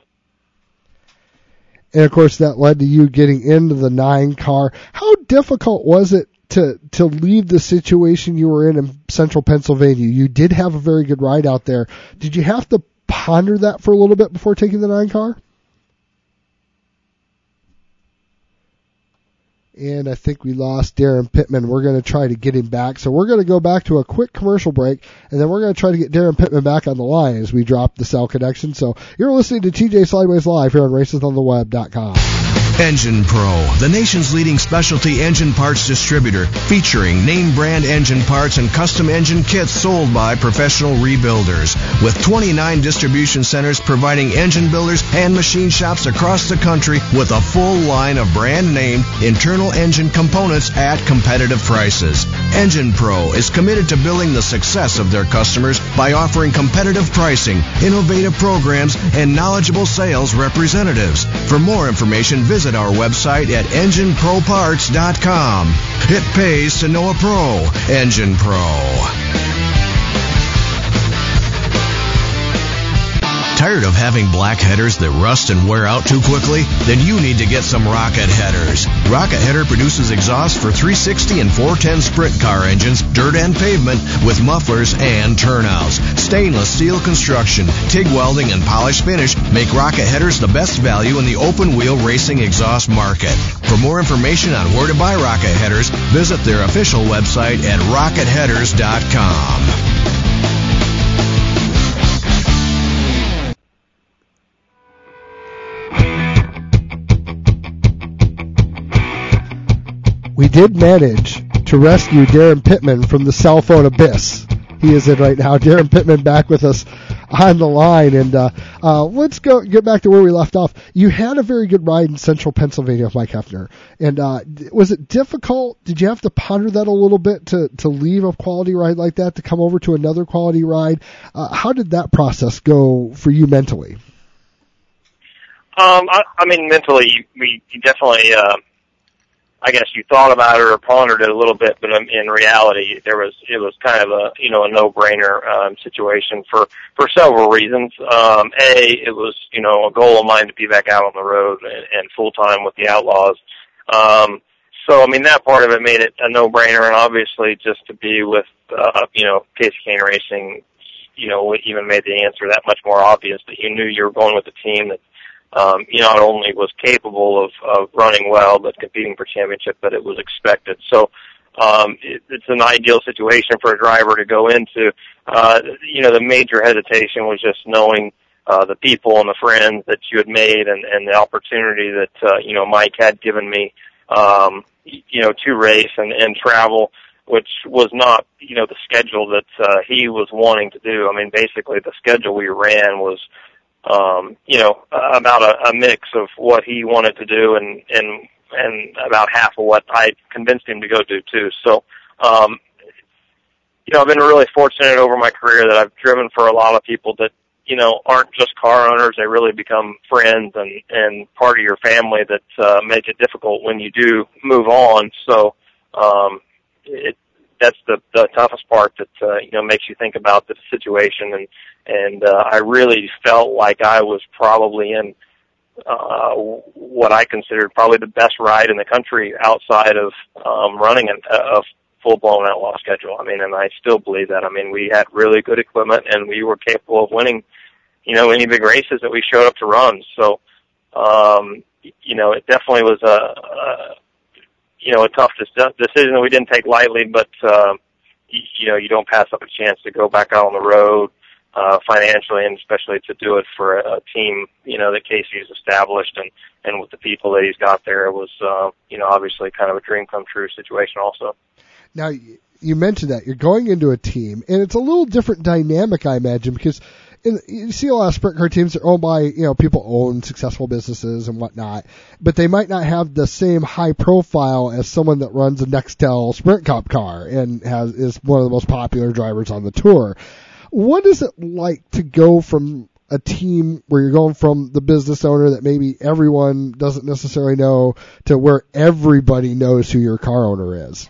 And of course, that led to you getting into the nine car. How difficult was it to to leave the situation you were in in central Pennsylvania? You did have a very good ride out there. Did you have to ponder that for a little bit before taking the nine car? And I think we lost Darren Pittman. We're going to try to get him back. So we're going to go back to a quick commercial break, and then we're going to try to get Darren Pittman back on the line as we drop the cell connection. So you're listening to T J Slideways Live here on races on the web dot com. Engine Pro, the nation's leading specialty engine parts distributor, featuring name brand engine parts and custom engine kits sold by professional rebuilders. With twenty-nine distribution centers providing engine builders and machine shops across the country with a full line of brand name internal engine components at competitive prices. Engine Pro is committed to building the success of their customers by offering competitive pricing, innovative programs, and knowledgeable sales representatives. For more information, visit our website at engine pro parts dot com. It pays to know a pro. Engine Pro. Tired of having black headers that rust and wear out too quickly? Then you need to get some Rocket Headers. Rocket Header produces exhaust for three sixty and four ten sprint car engines, dirt and pavement, with mufflers and turnouts. Stainless steel construction, TIG welding, and polished finish make Rocket Headers the best value in the open-wheel racing exhaust market. For more information on where to buy Rocket Headers, visit their official website at rocket headers dot com. We did manage to rescue Darren Pittman from the cell phone abyss. He is in right now. Darren Pittman back with us on the line. And uh, uh, let's go get back to where we left off. You had a very good ride in central Pennsylvania with Mike Hefner. And uh, was it difficult? Did you have to ponder that a little bit to, to leave a quality ride like that to come over to another quality ride? Uh, how did that process go for you mentally? Um, I, I mean, mentally, we definitely... Uh, I guess you thought about it or pondered it a little bit, but in reality, there was it was kind of a you know a no-brainer um, situation for for several reasons. Um, a, it was you know a goal of mine to be back out on the road and, and full time with the Outlaws. Um, so I mean that part of it made it a no-brainer, and obviously just to be with uh, you know Kasey Kahne Racing, you know even made the answer that much more obvious that you knew you were going with a team that. Um, you know, not only was capable of, of running well, but competing for championship, but it was expected. So, um, it, it's an ideal situation for a driver to go into. Uh, you know, the major hesitation was just knowing, uh, the people and the friends that you had made and, and the opportunity that, uh, you know, Mike had given me, um, you know, to race and, and travel, which was not, you know, the schedule that, uh, he was wanting to do. I mean, basically the schedule we ran was, Um, you know, about a, a mix of what he wanted to do and, and, and about half of what I convinced him to go do too. So, um, you know, I've been really fortunate over my career that I've driven for a lot of people that, you know, aren't just car owners. They really become friends and, and part of your family that, uh, make it difficult when you do move on. So, um, it, that's the, the toughest part that, uh, you know, makes you think about the situation. And, and, uh, I really felt like I was probably in, uh, what I considered probably the best ride in the country outside of, um, running a, a full-blown Outlaw schedule. I mean, and I still believe that. I mean, we had really good equipment and we were capable of winning, you know, any big races that we showed up to run. So, um, you know, it definitely was a, a you know, a tough decision that we didn't take lightly, but, uh, you, you know, you don't pass up a chance to go back out on the road, uh, financially, and especially to do it for a, a team, you know, that Kasey's established and, and with the people that he's got there. It was, uh, you know, obviously kind of a dream come true situation also. Now, you mentioned that you're going into a team, and it's a little different dynamic, I imagine, because in, you see a lot of sprint car teams that are owned by, you know, people own successful businesses and whatnot, but they might not have the same high profile as someone that runs a Nextel Sprint Cup car and has is one of the most popular drivers on the tour. What is it like to go from a team where you're going from the business owner that maybe everyone doesn't necessarily know to where everybody knows who your car owner is?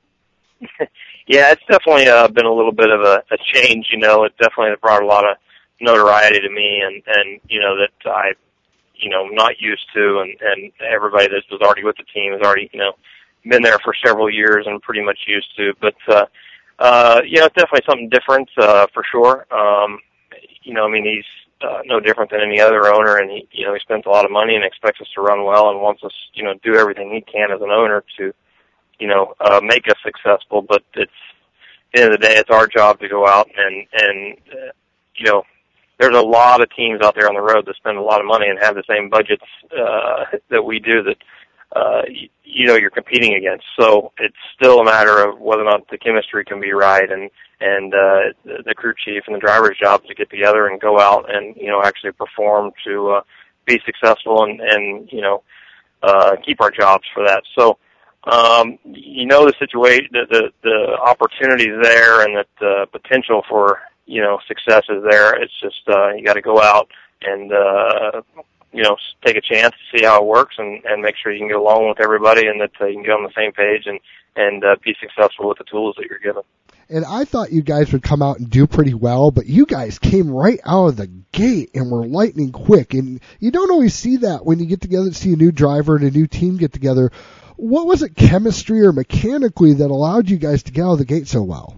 Yeah, it's definitely uh, been a little bit of a, a change, you know. It definitely brought a lot of notoriety to me and, and you know, that I, you know, not used to, and, and everybody that was already with the team has already, you know, been there for several years and pretty much used to. But, uh, uh, you know, it's definitely something different, uh, for sure. Um, you know, I mean, he's, uh, no different than any other owner, and he, you know, he spends a lot of money and expects us to run well and wants us, you know, do everything he can as an owner to, you know, uh, make us successful. But it's, at the end of the day, it's our job to go out and, and, uh, you know, there's a lot of teams out there on the road that spend a lot of money and have the same budgets, uh, that we do that, uh, you, you know, you're competing against. So it's still a matter of whether or not the chemistry can be right, and, and, uh, the, the crew chief and the driver's job to get together and go out and, you know, actually perform to, uh, be successful and, and, you know, uh, keep our jobs for that. So, um, you know, the situation, the, the, the opportunities there and that the potential for, you know, success is there. It's just, uh, you got to go out and, uh, you know, take a chance to see how it works and, and make sure you can get along with everybody and that uh, you can get on the same page and, and, uh, be successful with the tools that you're given. And I thought you guys would come out and do pretty well, but you guys came right out of the gate and were lightning quick. And you don't always see that when you get together to see a new driver and a new team get together. What was it chemistry or mechanically that allowed you guys to get out of the gate so well?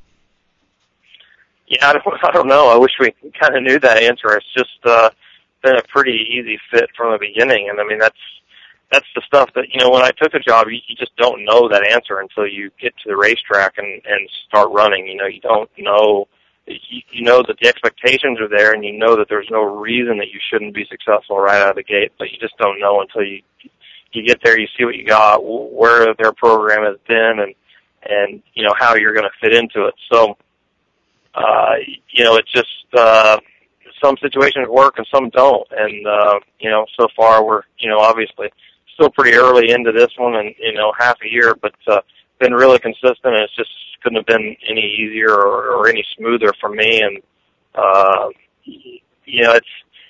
Yeah, I don't, I don't know. I wish we kind of knew that answer. It's just uh, been a pretty easy fit from the beginning. And, I mean, that's that's the stuff that, you know, when I took a job, you, you just don't know that answer until you get to the racetrack and, and start running. You know, you don't know. You, you know that the expectations are there, and you know that there's no reason that you shouldn't be successful right out of the gate, but you just don't know until you you get there, you see what you got, where their program has been, and, and you know, how you're going to fit into it. So, uh, you know, it's just, uh, some situations work and some don't. And, uh, you know, so far we're, you know, obviously still pretty early into this one and, you know, half a year, but, uh, been really consistent, and it's just couldn't have been any easier or, or any smoother for me. And, uh, you know, it's,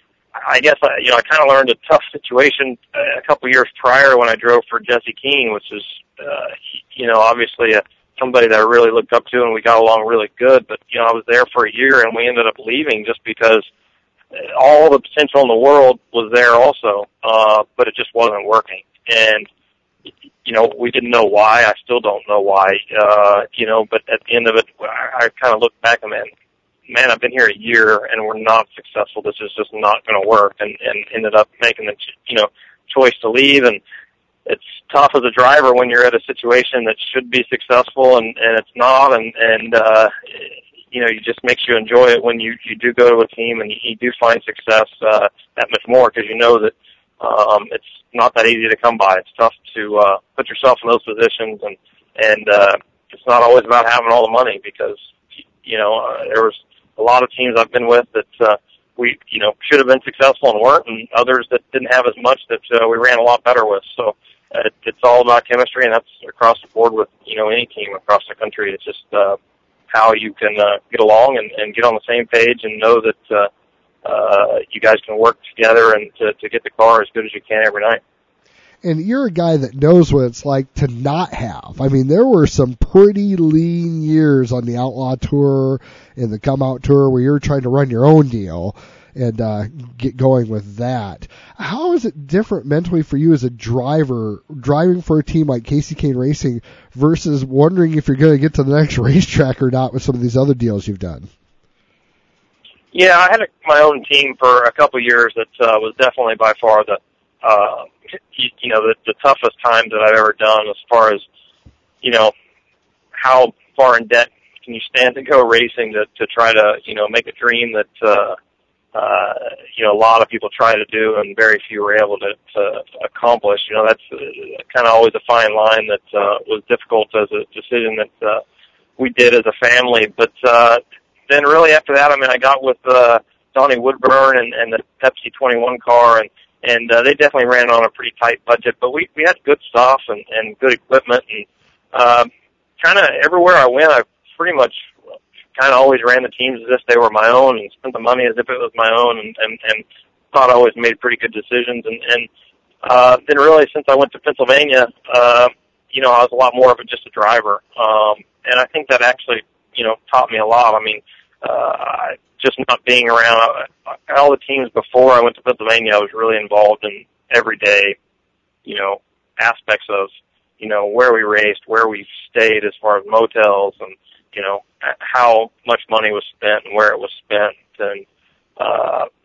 I guess, I, you know, I kind of learned a tough situation a couple years prior when I drove for Jesse King, which is, uh, you know, obviously a, somebody that I really looked up to, and we got along really good. But, you know, I was there for a year, and we ended up leaving just because all the potential in the world was there also, uh, but it just wasn't working. And, you know, we didn't know why. I still don't know why, uh, you know, but at the end of it, I, I kind of looked back and, man, man, I've been here a year and we're not successful. This is just not going to work, and, and ended up making the, you know, choice to leave. And it's tough as a driver when you're at a situation that should be successful and, and it's not. And, and, uh, you know, it just makes you enjoy it when you, you do go to a team and you, you do find success, uh, that much more, because you know that, um, it's not that easy to come by. It's tough to, uh, put yourself in those positions, and, and, uh, it's not always about having all the money, because, you know, uh, there was a lot of teams I've been with that, uh, we, you know, should have been successful and weren't, and others that didn't have as much that, uh, we ran a lot better with. So, uh, it, it's all about chemistry, and that's across the board with, you know, any team across the country. It's just, uh, how you can, uh, get along and, and get on the same page and know that, uh, uh, you guys can work together and to, to get the car as good as you can every night. And you're a guy that knows what it's like to not have. I mean, there were some pretty lean years on the Outlaw Tour and the Come Out Tour where you're trying to run your own deal and uh, get going with that. How is it different mentally for you as a driver, driving for a team like Kasey Kahne Racing versus wondering if you're going to get to the next racetrack or not with some of these other deals you've done? Yeah, I had a, my own team for a couple of years that uh, was definitely by far the Uh, you, you know, the, the toughest time that I've ever done as far as, you know, how far in debt can you stand to go racing to, to try to, you know, make a dream that, uh, uh, you know, a lot of people try to do and very few were able to, to accomplish. You know, that's uh, kind of always a fine line that, uh, was difficult as a decision that, uh, we did as a family. But, uh, then really after that, I mean, I got with, uh, Donnie Woodburn and, and the Pepsi twenty-one car, and, And, uh, they definitely ran on a pretty tight budget, but we, we had good stuff and, and good equipment, and, um, kind of everywhere I went, I pretty much kind of always ran the teams as if they were my own and spent the money as if it was my own, and, and, and thought I always made pretty good decisions. And, and, uh, then really since I went to Pennsylvania, uh, you know, I was a lot more of a, just a driver. Um, and I think that actually, you know, taught me a lot. I mean, uh, just not being around all the teams before I went to Pennsylvania, I was really involved in everyday, you know, aspects of, you know, where we raced, where we stayed as far as motels, and, you know, how much money was spent and where it was spent. And, uh,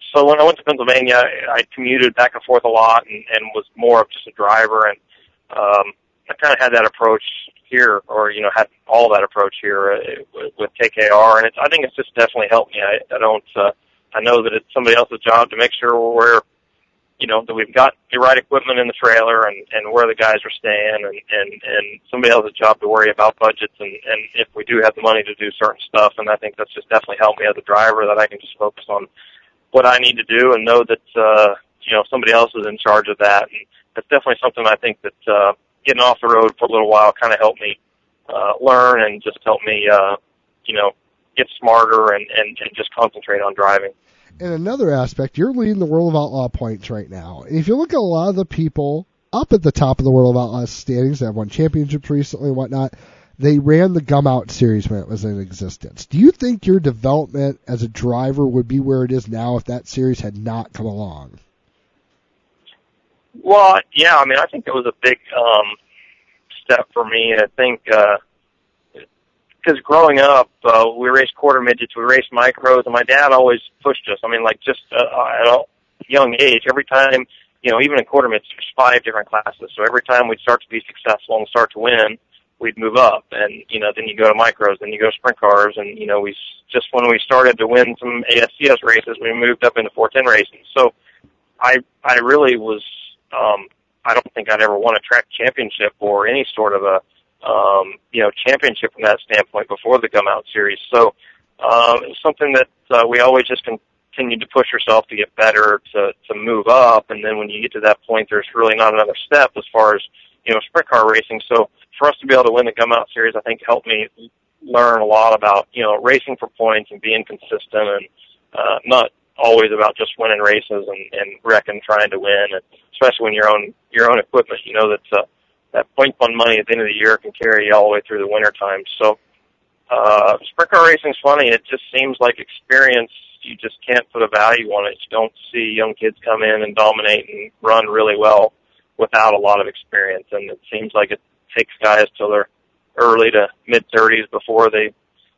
so when I went to Pennsylvania, I, I commuted back and forth a lot and, and was more of just a driver. And um, I kind of had that approach here, or, you know, had all that approach here uh, with, with K K R. And it's, I think it's just definitely helped me. I, I don't, uh, I know that it's somebody else's job to make sure we're, you know, that we've got the right equipment in the trailer and, and where the guys are staying, and, and, and somebody else's job to worry about budgets and, and if we do have the money to do certain stuff. And I think that's just definitely helped me as a driver, that I can just focus on what I need to do and know that, uh, you know, somebody else is in charge of that. And that's definitely something I think that, uh, getting off the road for a little while kind of helped me, uh, learn and just help me, uh, you know, get smarter and, and, and just concentrate on driving. And another aspect, you're leading the World of Outlaw points right now. And if you look at a lot of the people up at the top of the World of Outlaw standings that have won championships recently and whatnot, they ran the Gum Out Series when it was in existence. Do you think your development as a driver would be where it is now if that series had not come along? Well, yeah, I mean, I think it was a big um, step for me. I think uh, because growing up, uh, we raced quarter midgets, we raced micros, and my dad always pushed us. I mean, like just uh, at a young age, every time, you know, even in quarter midgets, there's five different classes. So every time we'd start to be successful and start to win, we'd move up. And, you know, then you go to micros, then you go to sprint cars. And, you know, we just when we started to win some A S C S races, we moved up into four ten racing. So I, I really was, um, I don't think I'd ever won a track championship or any sort of a, um, you know, championship from that standpoint before the Gum Out Series. So, um, it was something that, uh, we always just continued to push yourself to get better, to, to move up. And then when you get to that point, there's really not another step as far as, you know, sprint car racing. So for us to be able to win the Gum Out Series, I think helped me learn a lot about, you know, racing for points and being consistent and, uh, not always about just winning races and, and wrecking, trying to win, and especially when your own, your own equipment, you know, that's, uh, that point fund money at the end of the year can carry you all the way through the winter time. So, uh, sprint car racing's funny. It just seems like experience. You just can't put a value on it. You don't see young kids come in and dominate and run really well without a lot of experience. And it seems like it takes guys till they're early to mid thirties before they,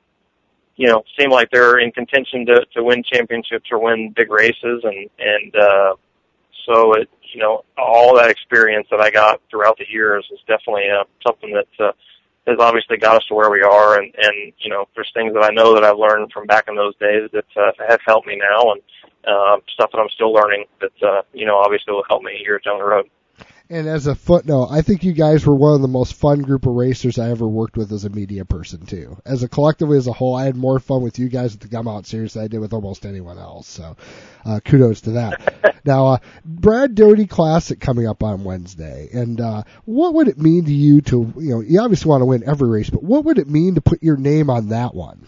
you know, seem like they're in contention to, to win championships or win big races. And, and, uh, so it, you know, all that experience that I got throughout the years is definitely uh, something that uh, has obviously got us to where we are. And, and, you know, there's things that I know that I've learned from back in those days that uh, have helped me now, and uh, stuff that I'm still learning that, uh, you know, obviously will help me years down the road. And as a footnote, I think you guys were one of the most fun group of racers I ever worked with as a media person, too. As a collectively as a whole, I had more fun with you guys at the Gum Out Series than I did with almost anyone else. So uh, kudos to that. Now, uh, Brad Doty Classic coming up on Wednesday. And uh, what would it mean to you to, you know, you obviously want to win every race, but what would it mean to put your name on that one?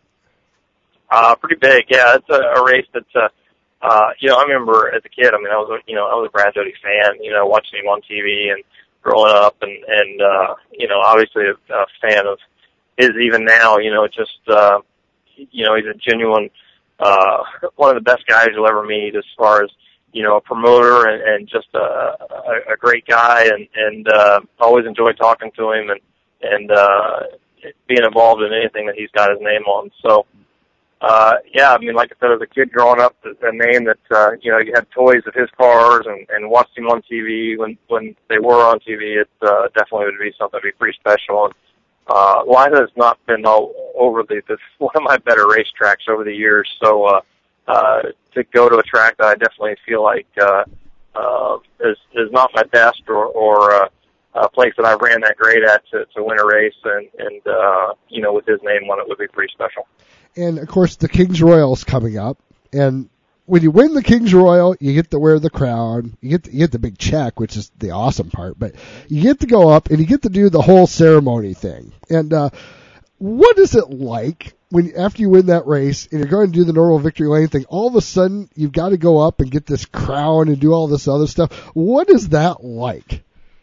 Uh, pretty big, yeah. It's a, a race that's, uh, Uh, you know, I remember as a kid, I mean, I was, a, you know, I was a Brad Doty fan, you know, watching him on T V and growing up and, and, uh, you know, obviously a, a fan of his even now, you know, just, uh, you know, he's a genuine, uh, one of the best guys you'll ever meet as far as, you know, a promoter and, and just a, a, a great guy, and, and, uh, always enjoyed talking to him and, and, uh, being involved in anything that he's got his name on. So, Uh, yeah, I mean, like I said, as a kid growing up, the, the name that, uh, you know, you had toys of his cars and, and watched him on T V when, when they were on T V, it, uh, definitely would be something to be pretty special. And, uh, Lida has not been all over the, this one of my better racetracks over the years. So, uh, uh, to go to a track that I definitely feel like, uh, uh, is, is not my best or, or, uh, a place that I ran that great at to, to win a race and, and, uh, you know, with his name on it would be pretty special. And, of course, the King's Royal's coming up. And when you win the King's Royal, you get to wear the crown. You get to, you get the big check, which is the awesome part. But you get to go up, and you get to do the whole ceremony thing. And uh, what is it like when after you win that race and you're going to do the normal victory lane thing, all of a sudden you've got to go up and get this crown and do all this other stuff? What is that like?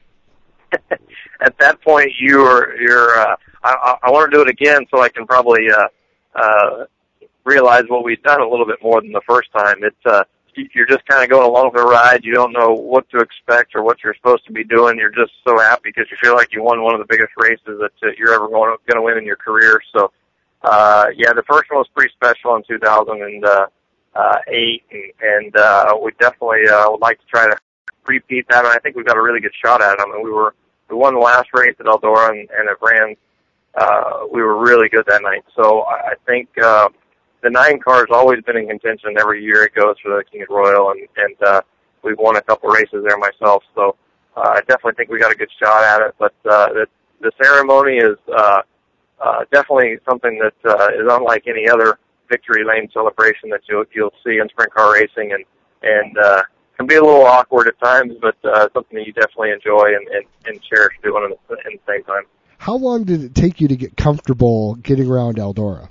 At that point, you're, you're uh, I, I want to do it again so I can probably uh, – Uh, realize what we've done a little bit more than the first time. It's, uh, you're just kind of going along the ride. You don't know what to expect or what you're supposed to be doing. You're just so happy because you feel like you won one of the biggest races that uh, you're ever going to win in your career. So, uh, yeah, the first one was pretty special in two thousand uh, eight, and, and uh, we definitely uh, would like to try to repeat that. And I think we've got a really good shot at it. I mean, we were we won the last race at Eldora, and, and it ran. Uh, we were really good that night. So I, I think uh, the nine car has always been in contention. Every year it goes for the King Royal, and and uh, we've won a couple races there myself. So uh, I definitely think we got a good shot at it. But uh, the the ceremony is uh, uh, definitely something that uh, is unlike any other victory lane celebration that you'll you'll see in sprint car racing, and and uh, can be a little awkward at times, but uh, something that you definitely enjoy and, and, and cherish doing at the, at the same time. How long did it take you to get comfortable getting around Eldora?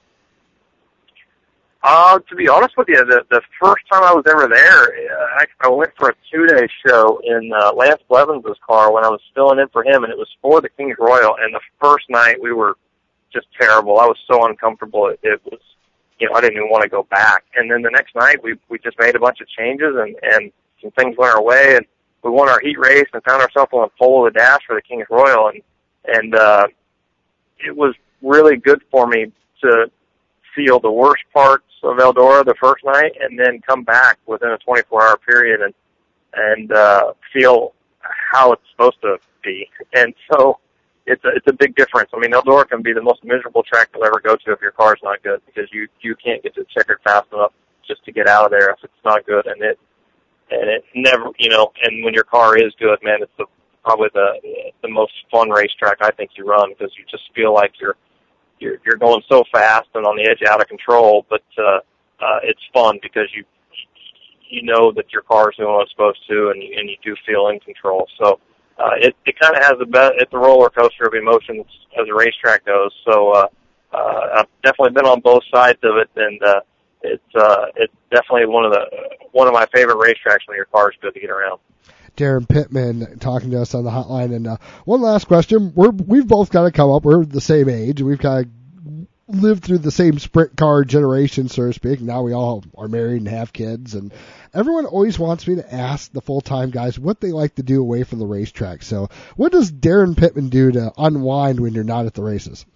Uh, to be honest with you, the, the first time I was ever there, uh, I, I went for a two-day show in uh, Lance Blevins' car when I was filling in for him, and it was for the King's Royal. And the first night we were just terrible. I was so uncomfortable. It, it was, you know, I didn't even want to go back. And then the next night we we just made a bunch of changes, and and some things went our way, and we won our heat race and found ourselves on the pole of the dash for the King's Royal, and and uh, it was really good for me to feel the worst parts of Eldora the first night, and then come back within a twenty-four hour period and and uh, feel how it's supposed to be. And so it's a, it's a big difference. I mean, Eldora can be the most miserable track you'll ever go to if your car's not good, because you you can't get to the checkered fast enough just to get out of there if it's not good. And it and it never, you know, and when your car is good, man, it's the, probably the the most fun racetrack I think you run, because you just feel like you're you're you're going so fast and on the edge out of control, but uh, uh, it's fun because you you know that your car is doing what it's supposed to, and you, and you do feel in control. So. Uh, it, it kind of has a be- it's a roller coaster of emotions as a racetrack goes. So, uh, uh, I've definitely been on both sides of it, and, uh, it's, uh, it's definitely one of the, one of my favorite racetracks when your car is good to get around. Darren Pittman talking to us on the hotline. And, uh, one last question. We're, we've both got to come up. We're the same age. We've got to lived through the same sprint car generation, so to speak. Now we all are married and have kids, and everyone always wants me to ask the full-time guys what they like to do away from the racetrack. So what does Darren Pittman do to unwind when you're not at the races?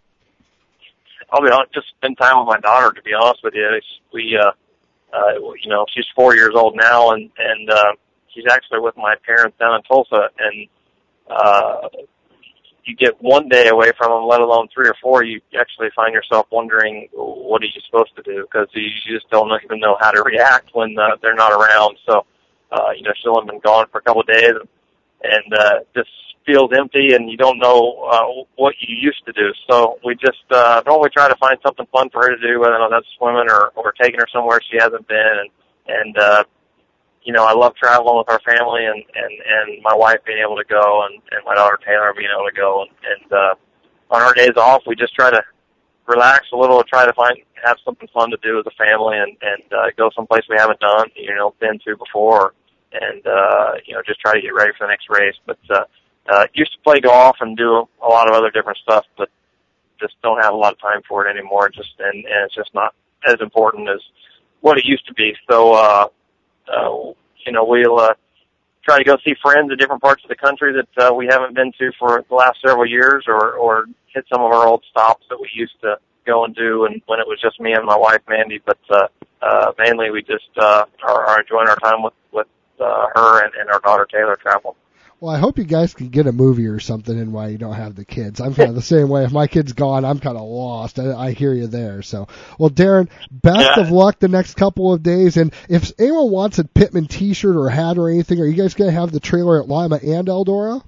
I'll be honest, just spend time with my daughter, to be honest with you. It's, we, uh, uh, you know, she's four years old now, and, and, uh, she's actually with my parents down in Tulsa, and, uh, you get one day away from them, let alone three or four, you actually find yourself wondering, what are you supposed to do? Because you just don't even know how to react when uh, they're not around. So, uh, you know, she'll have been gone for a couple of days, and, and uh, just feels empty, and you don't know uh, what you used to do. So we just uh, normally try to find something fun for her to do, whether or not that's swimming or, or taking her somewhere she hasn't been. And, and uh, you know, I love traveling with our family, and, and, and my wife being able to go, and, and my daughter Taylor being able to go. And, and uh, on our days off, we just try to relax a little, try to find have something fun to do as a family, and, and uh, go someplace we haven't done, you know, been to before, and, uh, you know, just try to get ready for the next race. But uh, uh, used to play golf and do a lot of other different stuff, but just don't have a lot of time for it anymore. Just and, and it's just not as important as what it used to be. So, uh, uh, you know, we'll uh, try to go see friends in different parts of the country that uh, we haven't been to for the last several years, or, or hit some of our old stops that we used to go and do, and when it was just me and my wife Mandy. But uh, uh, mainly we just uh, are, are enjoying our time with with uh, her and, and our daughter Taylor traveling. Well, I hope you guys can get a movie or something in while you don't have the kids. I'm kind of the same way. If my kid's gone, I'm kind of lost. I, I hear you there. So, well, Darren, best yeah. of luck the next couple of days. And if anyone wants a Pittman T-shirt or hat or anything, are you guys going to have the trailer at Lima and Eldora?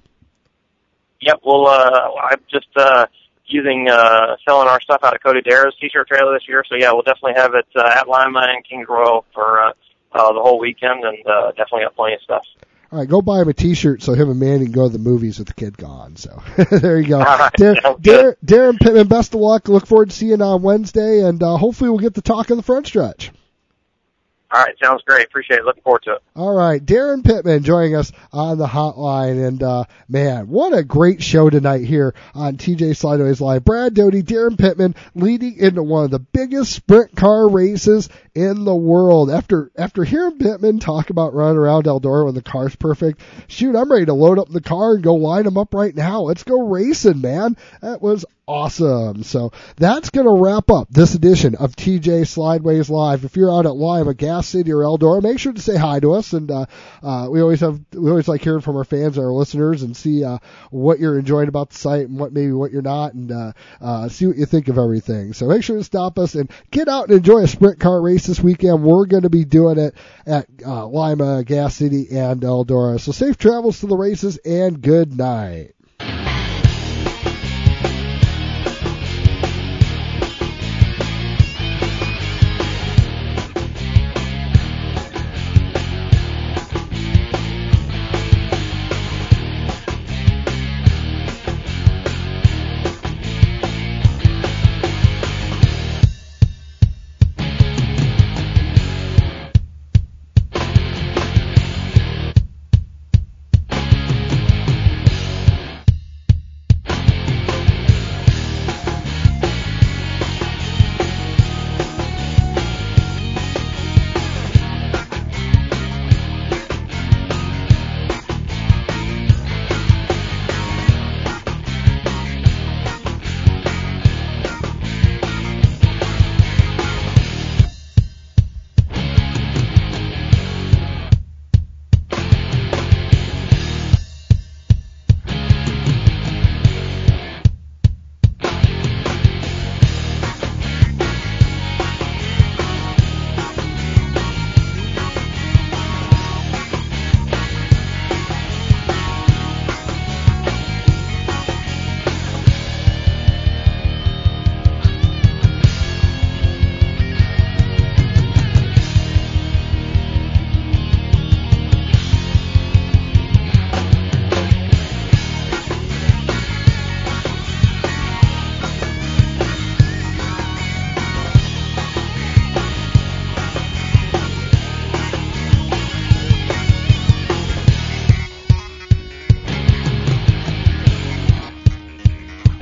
Yep. Well, uh, I'm just uh, using uh, selling our stuff out of Cody Darrow's T-shirt trailer this year. So, yeah, we'll definitely have it uh, at Lima and Kings Royal for uh, uh, the whole weekend, and uh, definitely got plenty of stuff. All right, go buy him a T-shirt so him and Manny can go to the movies with the kid gone. So there you go. Right, Dar- Dar- Darren Pittman, best of luck. Look forward to seeing you on Wednesday, and uh, hopefully we'll get to talk in the front stretch. All right, sounds great. Appreciate it. Looking forward to it. All right, Darren Pittman joining us on the hotline. And, uh, man, what a great show tonight here on T J Slideways Live. Brad Doty, Darren Pittman leading into one of the biggest sprint car races in the world. After after hearing Pittman talk about running around Eldora when the car's perfect, shoot, I'm ready to load up the car and go line them up right now. Let's go racing, man. That was Awesome. So that's going to wrap up this edition of T J Slideways Live. If you're out at Lima, Gas City, or Eldora, make sure to say hi to us. And uh, uh, we always have we always like hearing from our fans and our listeners and see uh, what you're enjoying about the site and what maybe what you're not, and uh, uh, see what you think of everything. So make sure to stop us and get out and enjoy a sprint car race this weekend. We're going to be doing it at uh, Lima, Gas City, and Eldora. So safe travels to the races and good night.